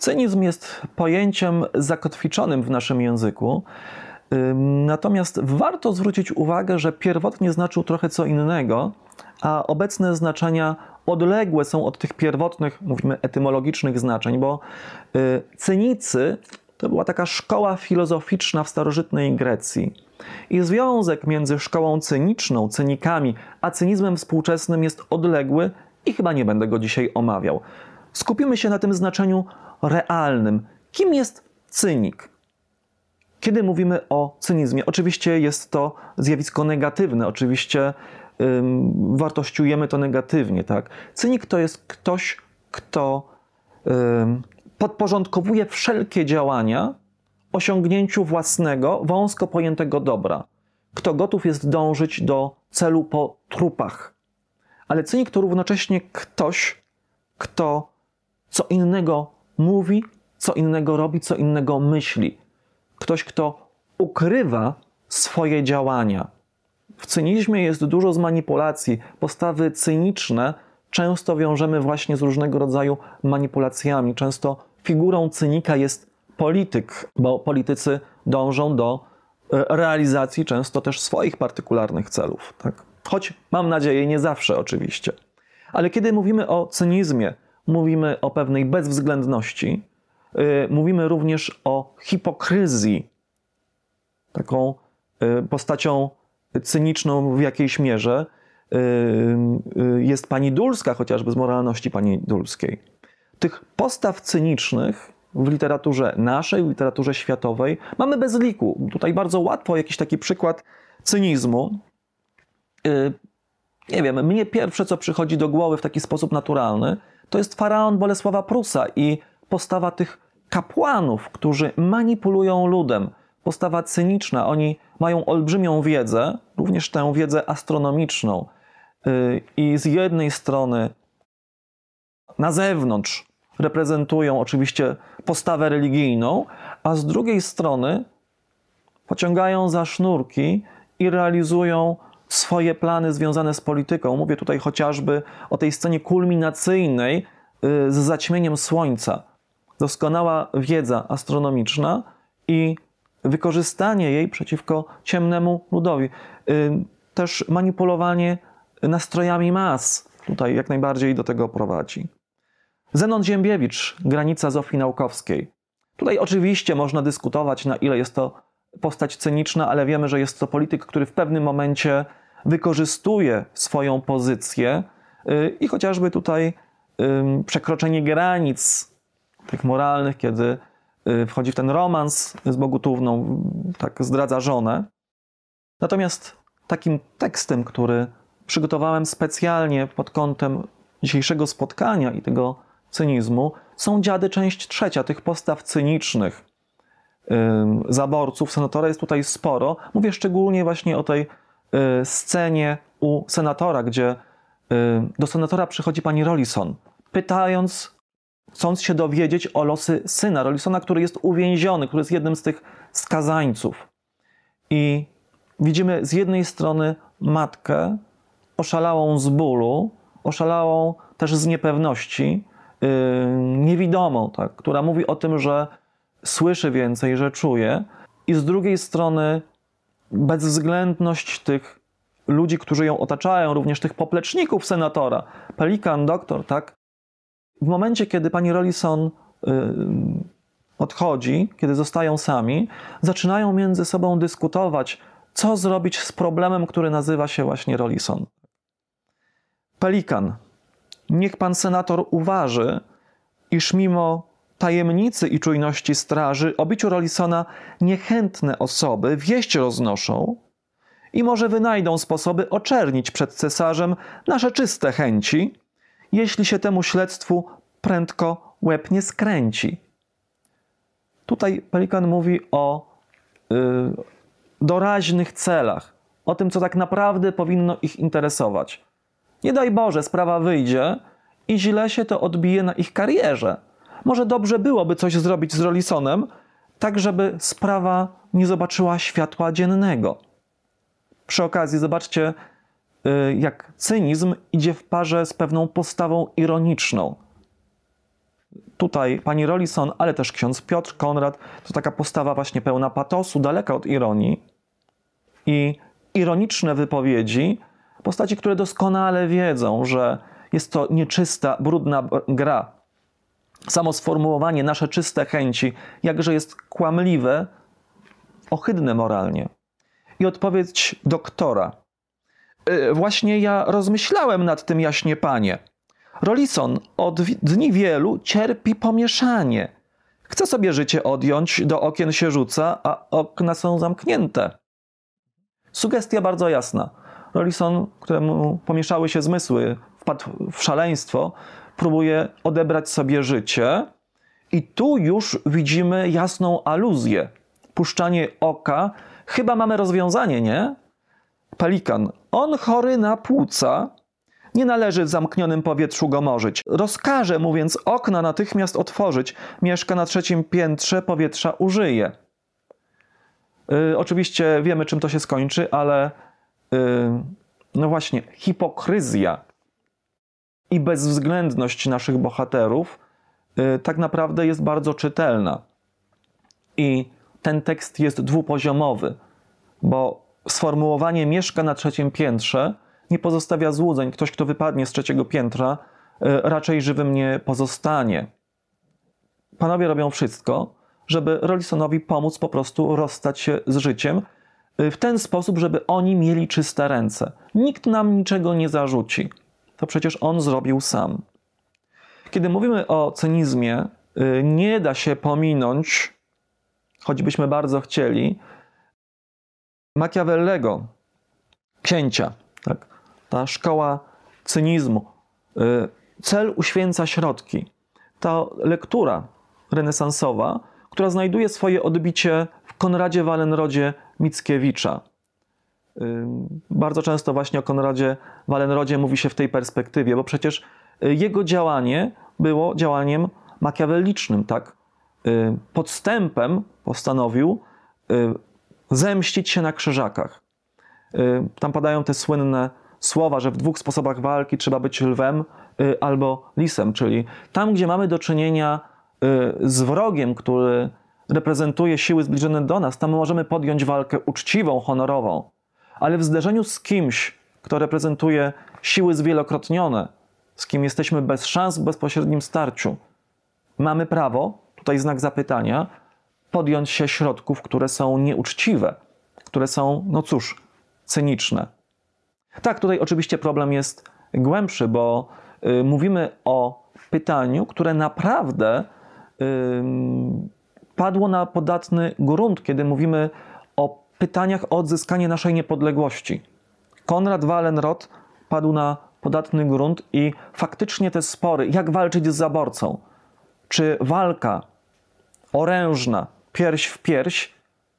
Cynizm jest pojęciem zakotwiczonym w naszym języku, natomiast warto zwrócić uwagę, że pierwotnie znaczył trochę co innego, a obecne znaczenia odległe są od tych pierwotnych, mówimy, etymologicznych znaczeń, bo cynicy to była taka szkoła filozoficzna w starożytnej Grecji. I związek między szkołą cyniczną, cynikami, a cynizmem współczesnym jest odległy i chyba nie będę go dzisiaj omawiał. Skupimy się na tym znaczeniu realnym. Kim jest cynik? Kiedy mówimy o cynizmie? Oczywiście jest to zjawisko negatywne, oczywiście wartościujemy to negatywnie. Tak? Cynik to jest ktoś, kto podporządkowuje wszelkie działania osiągnięciu własnego, wąsko pojętego dobra. Kto gotów jest dążyć do celu po trupach. Ale cynik to równocześnie ktoś, kto co innego mówi, co innego robi, co innego myśli. Ktoś, kto ukrywa swoje działania. W cynizmie jest dużo zmanipulacji. Postawy cyniczne często wiążemy właśnie z różnego rodzaju manipulacjami. Często figurą cynika jest polityk, bo politycy dążą do realizacji często też swoich partykularnych celów. Tak? Choć mam nadzieję, nie zawsze oczywiście. Ale kiedy mówimy o cynizmie, mówimy o pewnej bezwzględności, mówimy również o hipokryzji, taką postacią cyniczną w jakiejś mierze jest pani Dulska, chociażby z moralności pani Dulskiej. Tych postaw cynicznych w literaturze naszej, w literaturze światowej mamy bez liku. Tutaj bardzo łatwo jakiś taki przykład cynizmu. Nie wiem, mnie pierwsze, co przychodzi do głowy w taki sposób naturalny, to jest faraon Bolesława Prusa i postawa tych kapłanów, którzy manipulują ludem. Postawa cyniczna. Oni mają olbrzymią wiedzę, również tę wiedzę astronomiczną. I z jednej strony na zewnątrz reprezentują oczywiście postawę religijną, a z drugiej strony pociągają za sznurki i realizują swoje plany związane z polityką. Mówię tutaj chociażby o tej scenie kulminacyjnej z zaćmieniem słońca. Doskonała wiedza astronomiczna i wykorzystanie jej przeciwko ciemnemu ludowi. Też manipulowanie nastrojami mas tutaj jak najbardziej do tego prowadzi. Zenon Ziembiewicz, Granica Zofii Naukowskiej. Tutaj oczywiście można dyskutować, na ile jest to postać cyniczna, ale wiemy, że jest to polityk, który w pewnym momencie wykorzystuje swoją pozycję i chociażby tutaj przekroczenie granic tych moralnych, kiedy wchodzi w ten romans z Bogutówną, tak zdradza żonę. Natomiast takim tekstem, który przygotowałem specjalnie pod kątem dzisiejszego spotkania i tego cynizmu, są Dziady, część 3, tych postaw cynicznych, zaborców. Senatora jest tutaj sporo. Mówię szczególnie właśnie o tej scenie u senatora, gdzie do senatora przychodzi pani Rollison, chcąc się dowiedzieć o losy syna Rollisona, który jest uwięziony, który jest jednym z tych skazańców. I widzimy z jednej strony matkę oszalałą z bólu, oszalałą też z niepewności, niewidomą, tak, która mówi o tym, że słyszy więcej, że czuje, i z drugiej strony bezwzględność tych ludzi, którzy ją otaczają, również tych popleczników senatora, Pelikan, doktor, tak. W momencie, kiedy pani Rollison odchodzi, kiedy zostają sami, zaczynają między sobą dyskutować, co zrobić z problemem, który nazywa się właśnie Rollison. Pelikan, niech pan senator uważy, iż mimo tajemnicy i czujności straży o biciu Rollisona niechętne osoby wieść roznoszą i może wynajdą sposoby oczernić przed cesarzem nasze czyste chęci, jeśli się temu śledztwu prędko łeb nie skręci. Tutaj Pelikan mówi o doraźnych celach, o tym, co tak naprawdę powinno ich interesować. Nie daj Boże, sprawa wyjdzie i źle się to odbije na ich karierze. Może dobrze byłoby coś zrobić z Rollisonem, tak żeby sprawa nie zobaczyła światła dziennego. Przy okazji zobaczcie, jak cynizm idzie w parze z pewną postawą ironiczną. Tutaj pani Rollison, ale też ksiądz Piotr Konrad, to taka postawa właśnie pełna patosu, daleka od ironii i ironiczne wypowiedzi, postaci, które doskonale wiedzą, że jest to nieczysta, brudna gra. Samo sformułowanie nasze czyste chęci, jakże jest kłamliwe, ohydne moralnie. I odpowiedź doktora. Właśnie ja rozmyślałem nad tym, jaśnie panie. Rollison od dni wielu cierpi pomieszanie. Chce sobie życie odjąć, do okien się rzuca, a okna są zamknięte. Sugestia bardzo jasna. Rollison, któremu pomieszały się zmysły, wpadł w szaleństwo, próbuje odebrać sobie życie i tu już widzimy jasną aluzję. Puszczanie oka. Chyba mamy rozwiązanie, nie? Pelikan. On chory na płuca. Nie należy w zamknionym powietrzu go morzyć. Rozkaże mu więc okna natychmiast otworzyć. Mieszka na 3. piętrze, powietrza użyje. Oczywiście wiemy, czym to się skończy, ale no właśnie, hipokryzja i bezwzględność naszych bohaterów tak naprawdę jest bardzo czytelna. I ten tekst jest dwupoziomowy, bo sformułowanie mieszka na 3. piętrze nie pozostawia złudzeń. Ktoś, kto wypadnie z 3. piętra, raczej żywym nie pozostanie. Panowie robią wszystko, żeby Rollisonowi pomóc po prostu rozstać się z życiem w ten sposób, żeby oni mieli czyste ręce. Nikt nam niczego nie zarzuci. To przecież on zrobił sam. Kiedy mówimy o cynizmie, nie da się pominąć, choćbyśmy bardzo chcieli, Machiavellego, księcia. Tak? Ta szkoła cynizmu. Cel uświęca środki. Ta lektura renesansowa, która znajduje swoje odbicie w Konradzie Wallenrodzie Mickiewicza. Bardzo często właśnie o Konradzie Wallenrodzie mówi się w tej perspektywie, bo przecież jego działanie było działaniem makiawellicznym, tak? Podstępem postanowił zemścić się na krzyżakach. Tam padają te słynne słowa, że w 2 sposobach walki trzeba być lwem albo lisem, czyli tam, gdzie mamy do czynienia z wrogiem, który reprezentuje siły zbliżone do nas, tam możemy podjąć walkę uczciwą, honorową. Ale w zderzeniu z kimś, kto reprezentuje siły zwielokrotnione, z kim jesteśmy bez szans w bezpośrednim starciu, mamy prawo, tutaj znak zapytania, podjąć się środków, które są nieuczciwe, które są, no cóż, cyniczne. Tak, tutaj oczywiście problem jest głębszy, bo mówimy o pytaniu, które naprawdę padło na podatny grunt, kiedy mówimy o pytaniach o odzyskanie naszej niepodległości. Konrad Wallenrod padł na podatny grunt i faktycznie te spory, jak walczyć z zaborcą, czy walka orężna, pierś w pierś,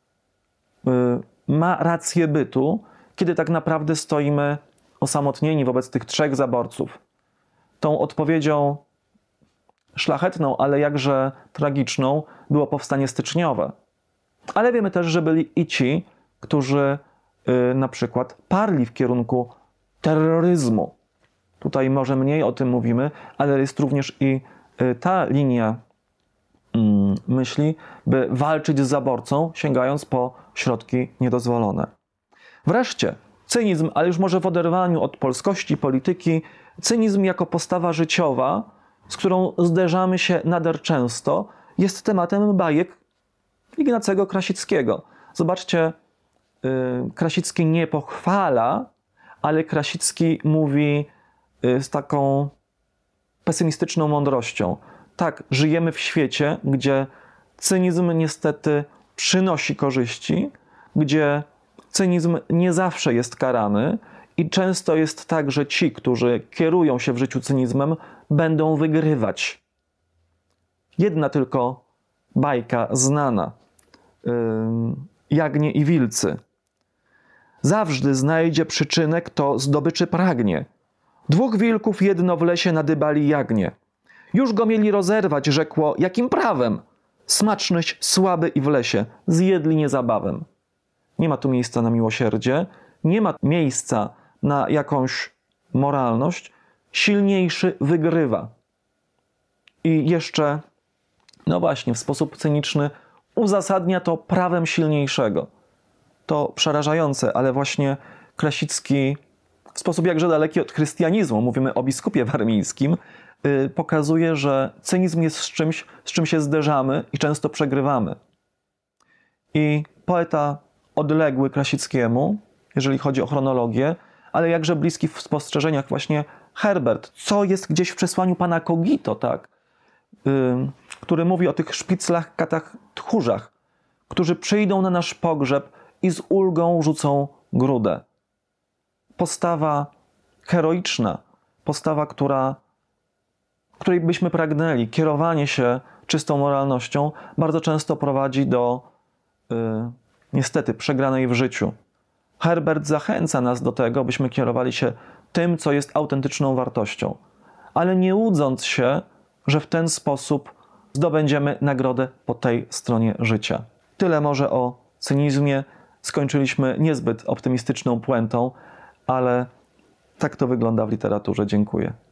ma rację bytu, kiedy tak naprawdę stoimy osamotnieni wobec tych 3 zaborców. Tą odpowiedzią szlachetną, ale jakże tragiczną było powstanie styczniowe. Ale wiemy też, że byli i ci, którzy na przykład parli w kierunku terroryzmu. Tutaj może mniej o tym mówimy, ale jest również i ta linia myśli, by walczyć z zaborcą, sięgając po środki niedozwolone. Wreszcie cynizm, ale już może w oderwaniu od polskości polityki, cynizm jako postawa życiowa, z którą zderzamy się nader często, jest tematem bajek Ignacego Krasickiego. Zobaczcie, Krasicki nie pochwala, ale Krasicki mówi z taką pesymistyczną mądrością. Tak, żyjemy w świecie, gdzie cynizm niestety przynosi korzyści, gdzie cynizm nie zawsze jest karany i często jest tak, że ci, którzy kierują się w życiu cynizmem, będą wygrywać. Jedna tylko bajka znana. Jagnię i wilcy. Zawsze znajdzie przyczynę, kto zdobyczy pragnie. 2 wilków jedno w lesie nadybali jagnię. Już go mieli rozerwać, rzekło, jakim prawem? Smaczność słaby i w lesie, zjedli niezabawem. Nie ma tu miejsca na miłosierdzie, nie ma miejsca na jakąś moralność. Silniejszy wygrywa. i jeszcze, no właśnie, w sposób cyniczny uzasadnia to prawem silniejszego. To przerażające, ale właśnie Krasicki w sposób jakże daleki od chrystianizmu, mówimy o biskupie warmińskim, pokazuje, że cynizm jest z czym się zderzamy i często przegrywamy. I poeta odległy Krasickiemu, jeżeli chodzi o chronologię, ale jakże bliski w spostrzeżeniach właśnie Herbert, co jest gdzieś w przesłaniu pana Kogito, tak? Który mówi o tych szpiclach, katach, tchórzach, którzy przyjdą na nasz pogrzeb i z ulgą rzucą grudę. Postawa heroiczna, postawa, której byśmy pragnęli, kierowanie się czystą moralnością, bardzo często prowadzi do niestety przegranej w życiu. Herbert zachęca nas do tego, byśmy kierowali się tym, co jest autentyczną wartością, ale nie łudząc się, że w ten sposób zdobędziemy nagrodę po tej stronie życia. Tyle może o cynizmie. Skończyliśmy niezbyt optymistyczną puentą, ale tak to wygląda w literaturze. Dziękuję.